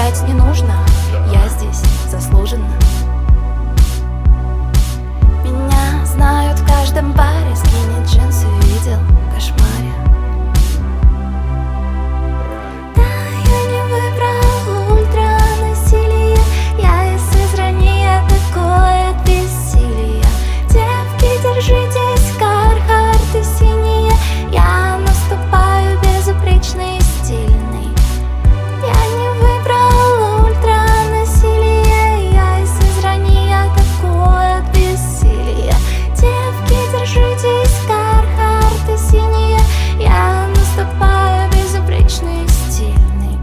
Врать не нужно, я здесь заслуженно. Меня знают в каждом баре, скини джинсы видел в кошмаре. Да, я не выбрал ультранасилие, я из Сызрани, такое от бессилия. Девки, держитесь, кархарты синие, я наступаю безупречный и стильный. Я не выбрал ультранасилие, я из Сызрани, такое от бессилия. Девки, держитесь, кархарты синие, я наступаю безупречный и стильный.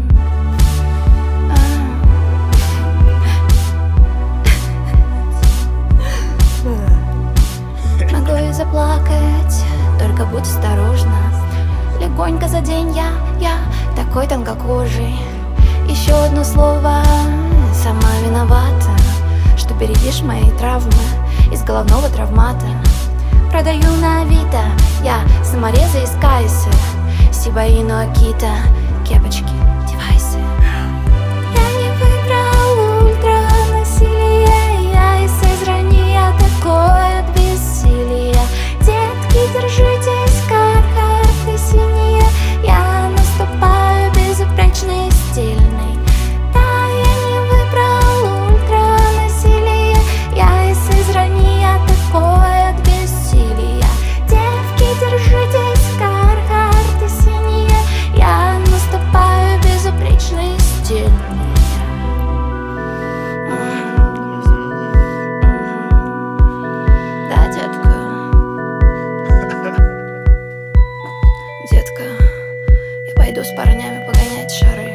Могу и заплакать, только будь осторожна. Легонько за день я такой тонкокожий. Еще одно слово, сама виновата, что бередишь мои травмы из головного травмата. Продаю на Авито я саморезы из Кайсы, Сибаину Акита, кепочки, девайсы. Я не выбрал ультранасилие, я из Сызрани, такое от бессилия. Детки, держитесь, кархарты синие, я наступаю безупречный и стильный. Да, я не выбрал ультранасилие, я из Сызрани, такое от бессилия. Девки, держитесь, кархарты синие, я наступаю безупречный и стильный. Да, детка. Детка, я пойду с парнями погонять шары.